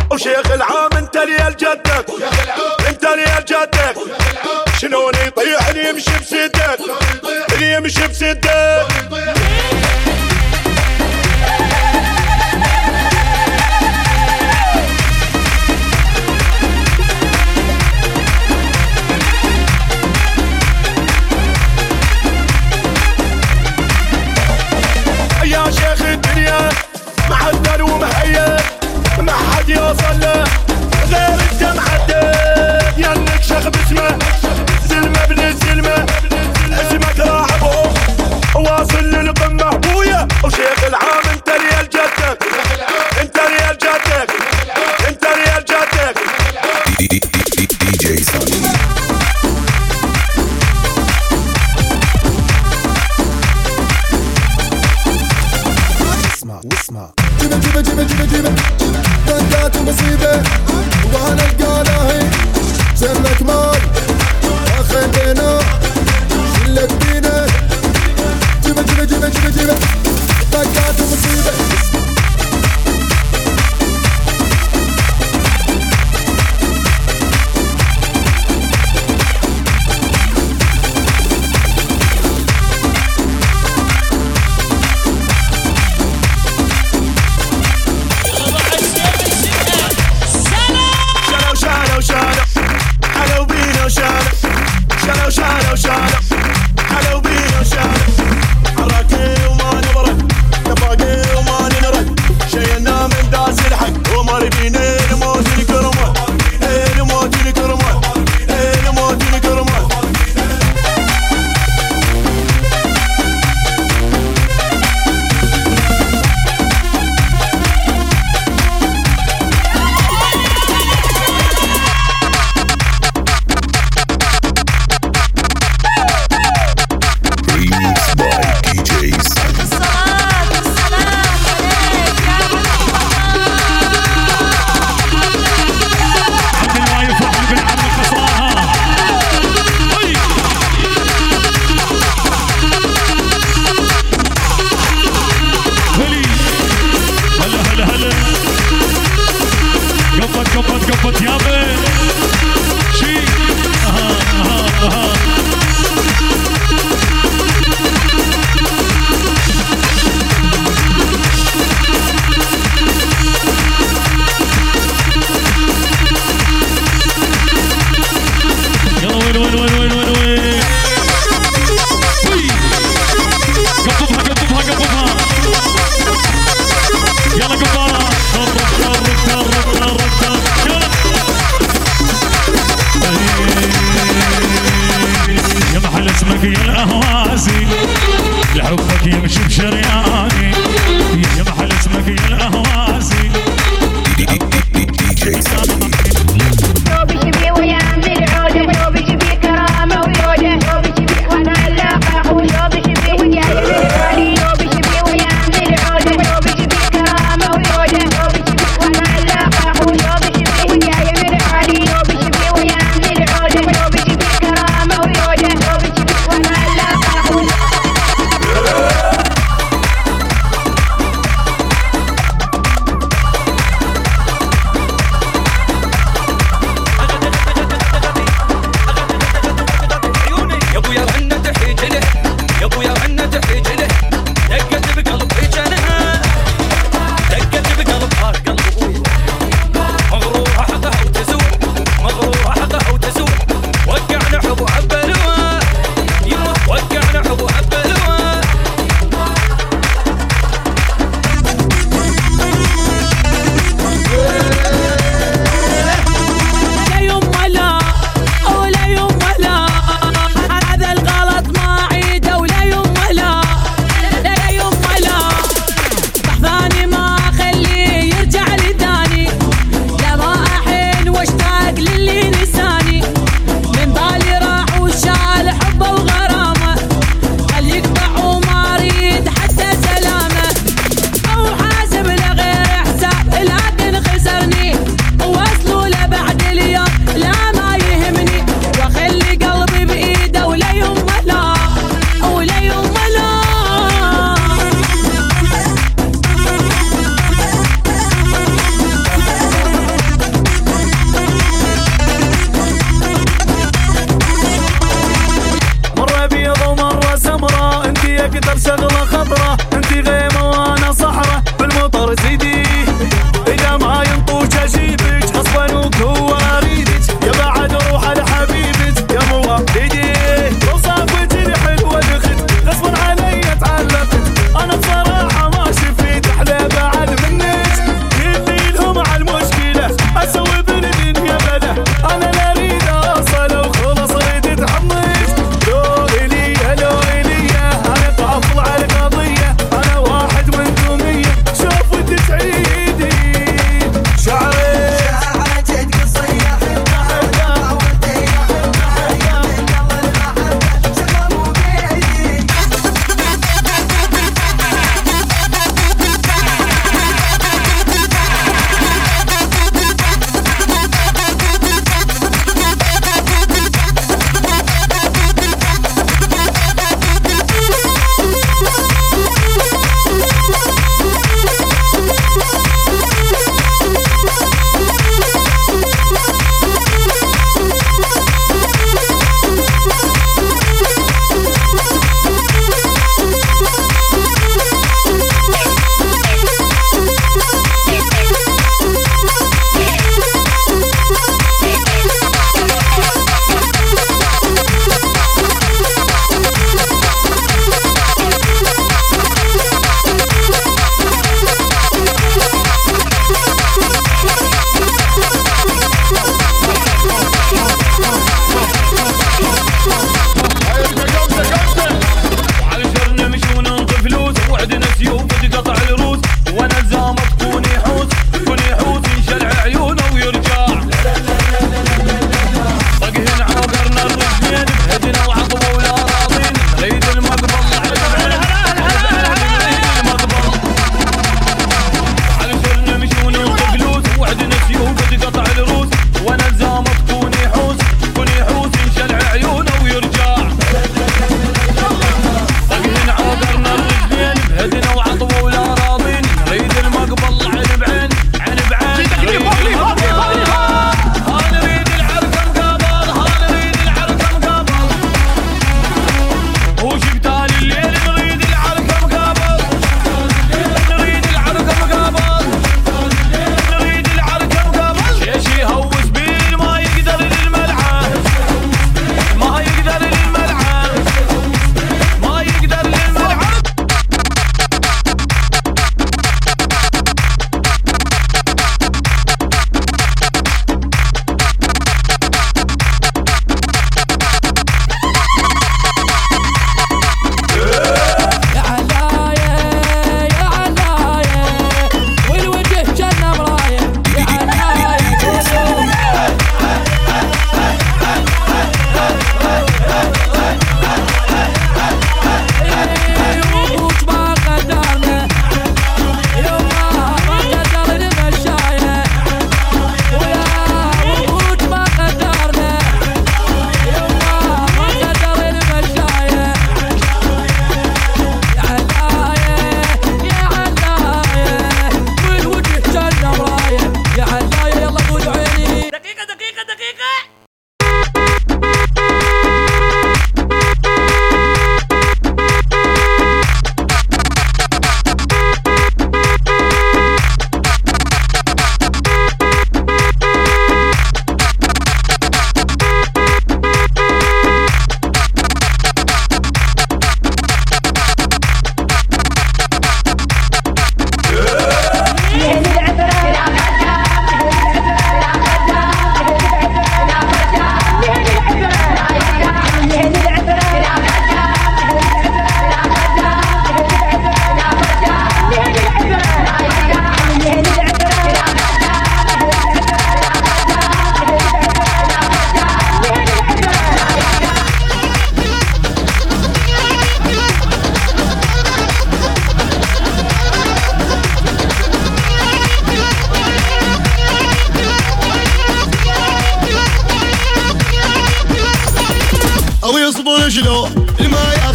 وشيخ العام انت ريال جدك، انت ريال جدك. شلون يطيح اللي يمشي بسدك، اللي يمشي بسدك. يا شيخ الدنيا معدل ومهيئ، ما حد يوصل له غير انت محدد. ينك شيخ باسمه زلمه ابن الزلمه، اسمك راعبهم واصل للقمه ابويا. وشيخ العام انت ريال جدك، انت ريال جدك، انت ريال جدك. دي جي سوني. واسمع جيبه جيبه جيبه جيبه جيبه دقات مصيبة وانا القالاهي سرك مال اخذنا شلك بينا. جيبه جيبه جيبه جيبه جيبه دقات مصيبة. شالو حلو بينا وشالو حركي وما نبرد نفاقي وما ننرد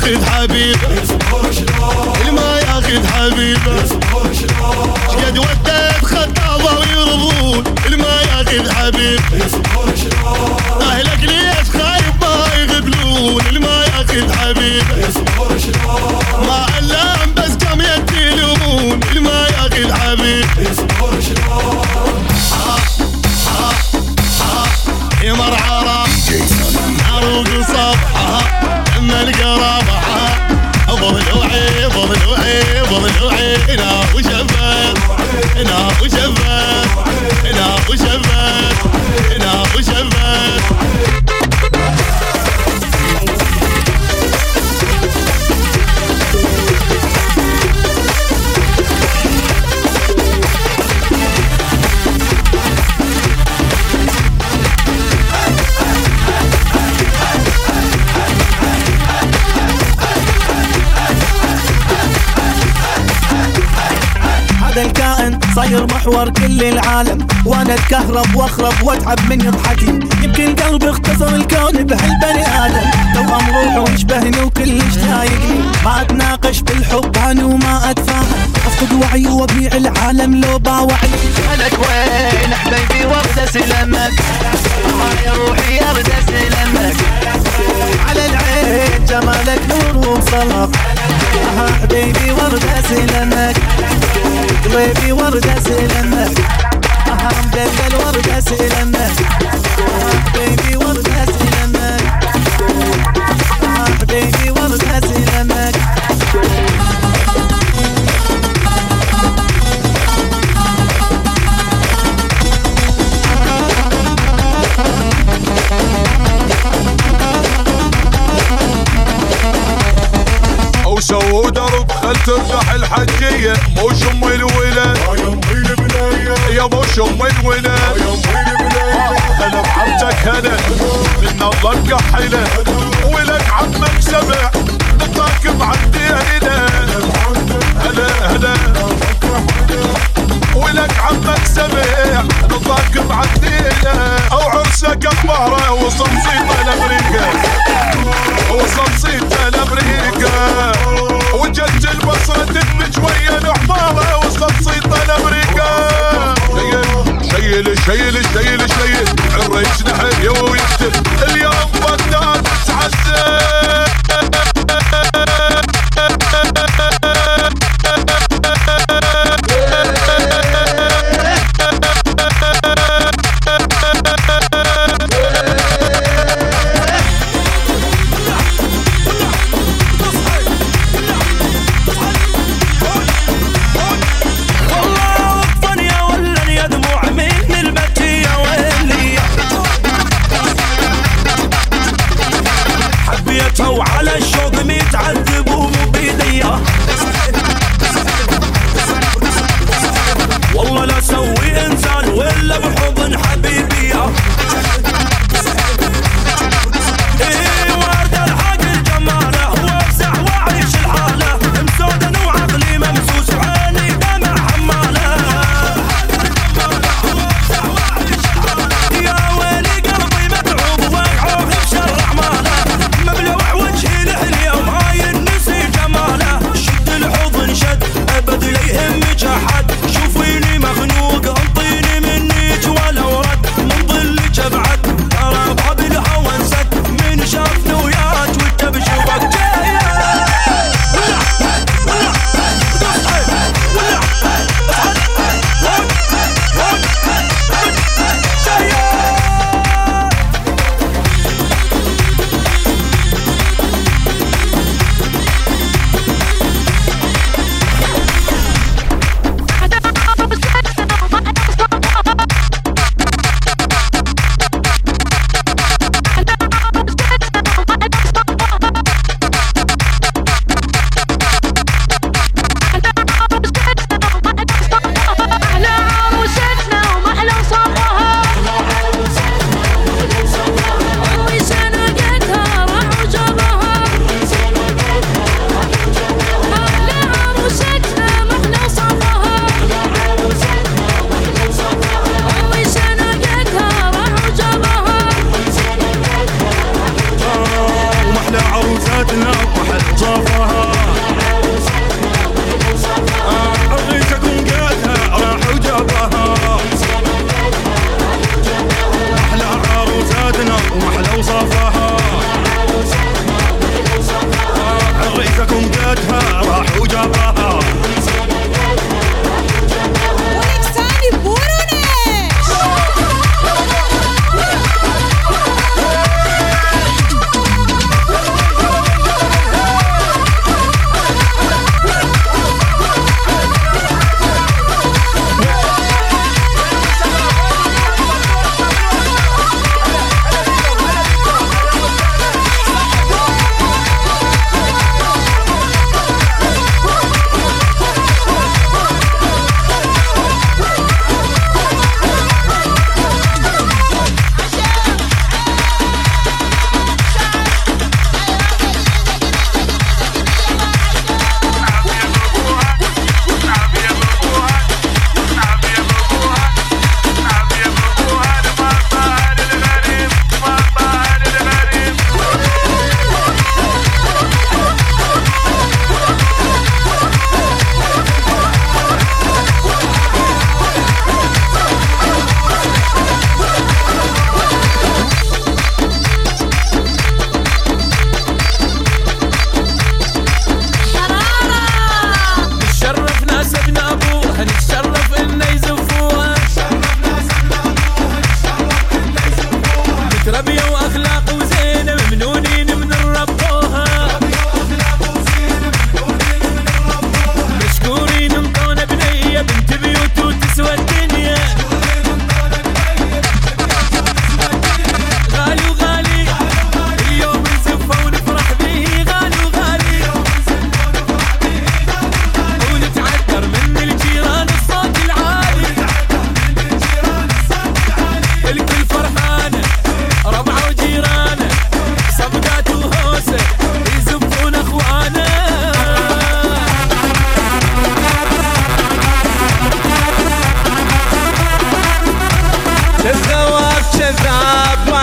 ياخذ حبيبه الما ياخذ حبيبه شقد ودت خطابه ويرضون الما ياخذ حبيبه اهلك ليش خايف ما يغبلون الما ياخذ حبيبه ما علام بس كم يتلومون الما ياخذ حبيبه يمر عرب عروق صبحها اما القرابة ضلوعي ضلوعي ضلوعي هنا وشفت هنا وشفت هنا وشفت هنا وشفت الكائن صاير محور كل العالم وانا اتكهرب واخرب واتعب من يضحكي يمكن قلبي اختصر الكون بهالبني ادم توأم روحه يشبهني وكلش ضايقني ما اتناقش بالحب عني وما اتفاهم افقد وعي وابيع العالم لو باوعني لك وين حبيبي وارد سلامك يا روحي ارد سلامك على العين جمالك نور وصلاح حبيبي ورد سلامك قلبي ورد سلامك مدلل ورد سلامك حبيبي ورد سلامك حبيبي ورد سلامك وسووا درب خل ترتاح الحجية مو شم الولد يا مو شم الولد هلا بحبتك هلا من الله كحلة ولك عمك سبع نطاك معدي هنا هلا هلا ولك عمك سبع نطاك معدي هنا او عرسك بهرة وصمصيطة لامريكا وصمصيطة لامريكا وجت البصرة تدمج ويا الحمارة وصمصيطة لامريكا شيل شيل شيل شيل الريش نحن ويكتب اليوم بغداد تعذب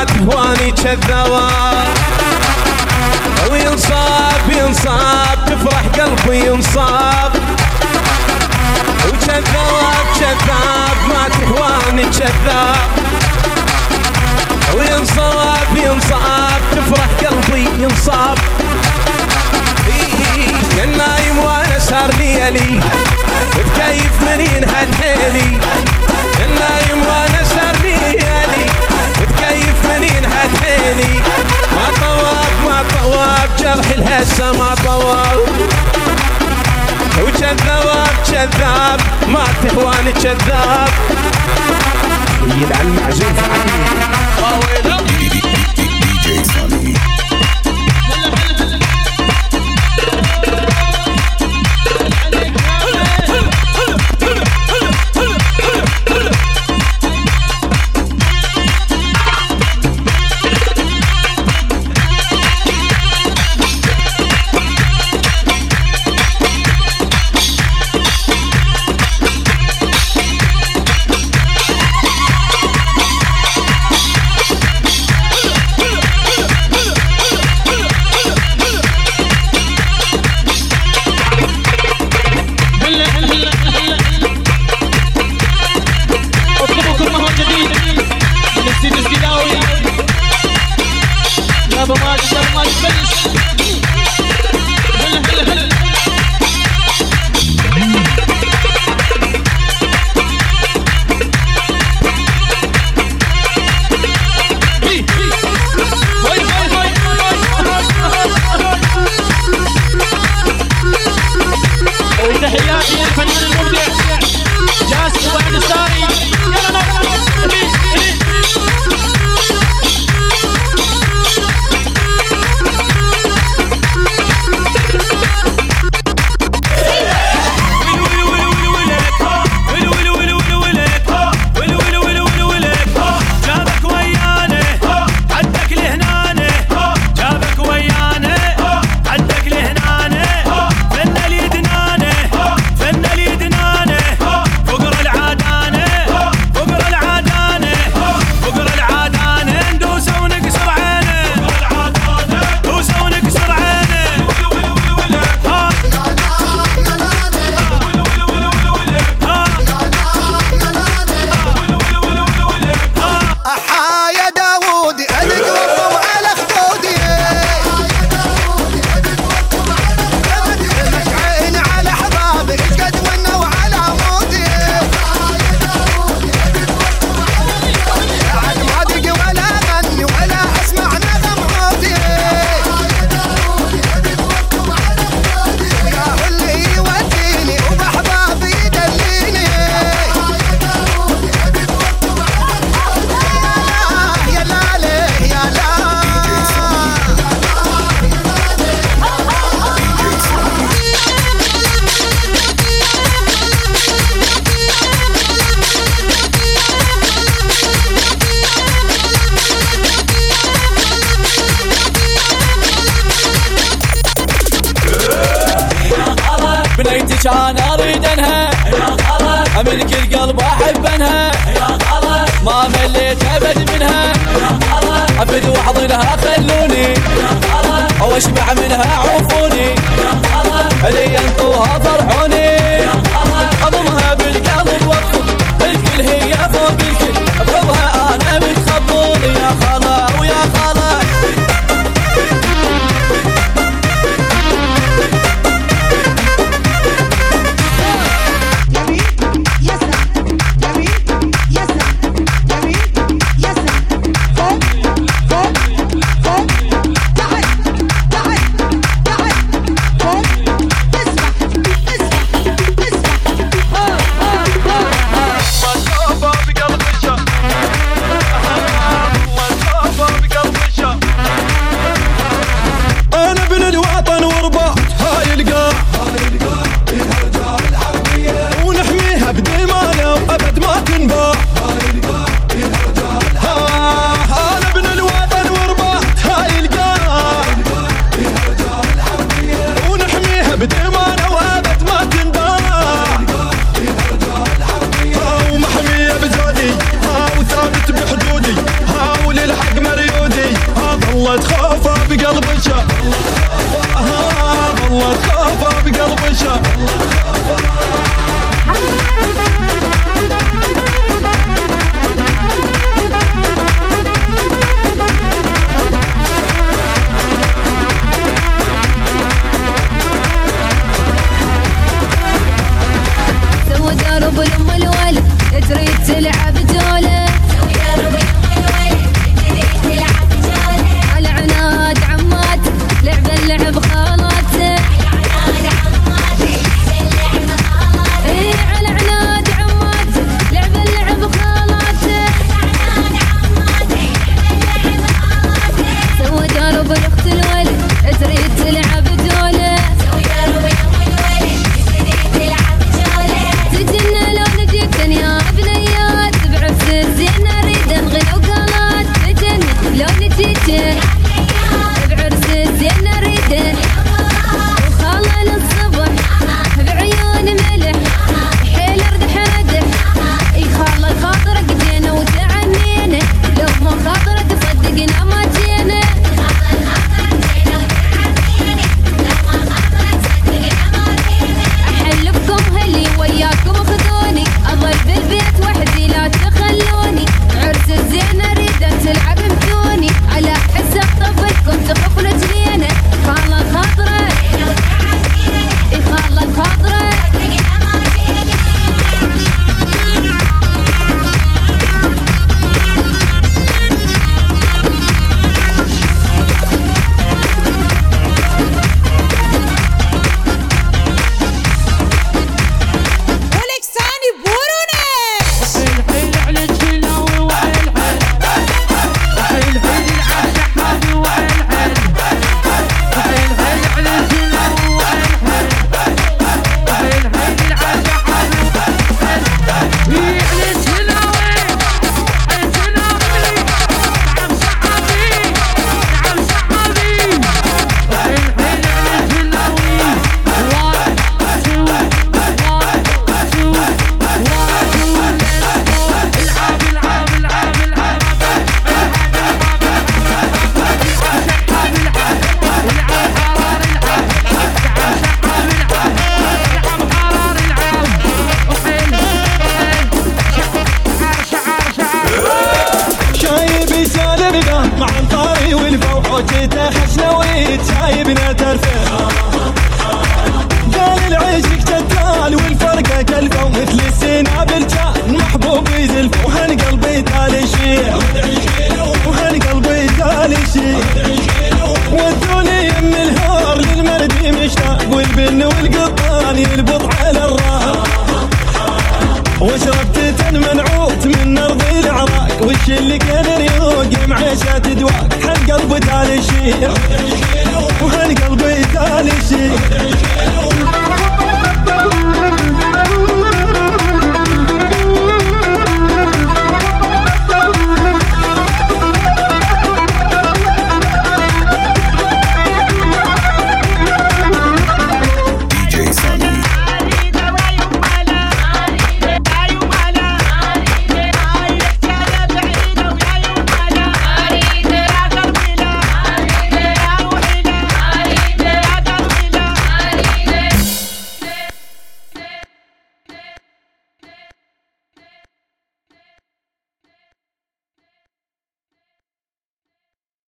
ما تهواني كذاب وينصاب ينصاب تفرح قلبي ينصاب وكذاب كذاب ما تهواني كذاب وينصاب ينصاب تفرح قلبي ينصاب يا النايم وانا سهر ليالي بتكيف منين هالحيلي يا النايم وانا سهر ليالي بتكيف منين هالحيلي ما طواب جرح الهسه ما طواب وكذاب كذاب ما تهواني كذاب يلعن المعزوف DJ Sunny. كان اريد انها املك القلب احب انها ما مليت ابد منها ابد واحضنها خلوني او اشبع منها عوفوني اللي ينطوها فرحوني اضمها بالقلب واطفو الكل هي فوق الكل اضربها انا بتخبوني يا خلا ويا خلا اسمع سوى درب الام الولد تريد تلعب جوله على عناد عماته لعب اللعب خالاته ايه على عناد عماته لعب اللعب خالاته سوى درب الاخت الولد تريد تلعب جوله تجينا لو نجيكن يا بنيات بعفس الزين اريد انغنى وقالات تجينا لو نجيكن بعرس الزين اريد وخاله للصبح بعيون ملح حيل ردح ردح اي خاله خاطرك جينا وتعنينا لو ما خاطرك صدقنا ما جينا احلفكم هلي وياكم خذوني اضل بالبيت وحدي لا تخلوني عرس الزين اريد تلعب بدوني على حساب طفلكم تخف رجلينا خاله خاطره اي خاله خاطره ولكساني بوروني حيل على الجلاوي وحيل حيل حيل حيل العب شحابي وحيل حيل حيل حيل على الجلاوي وحيل حيل حيل حيل العب شحابي على الجلاوي الجلاوي نعم شحابي نعم شحابي حيل حيل على الجلاوي 1 2 1 2 العب العب العب العب شايب يسالم له مع الطاري والفوح وجيته خشنويت شايبنا ترفع قال العشق جتال والفرقة كلفه ومثل السنابل كان محبوب يزلفه وهالقلبي تالي شيع وهالقلبي تالي شيع ودوني يم الهار للمردي مشتاق والبن والقطان يلبط على الراح وشربت منعوت من ارض العراق وش اللي كان يروق معيشة دواق حق قلب تالي شيع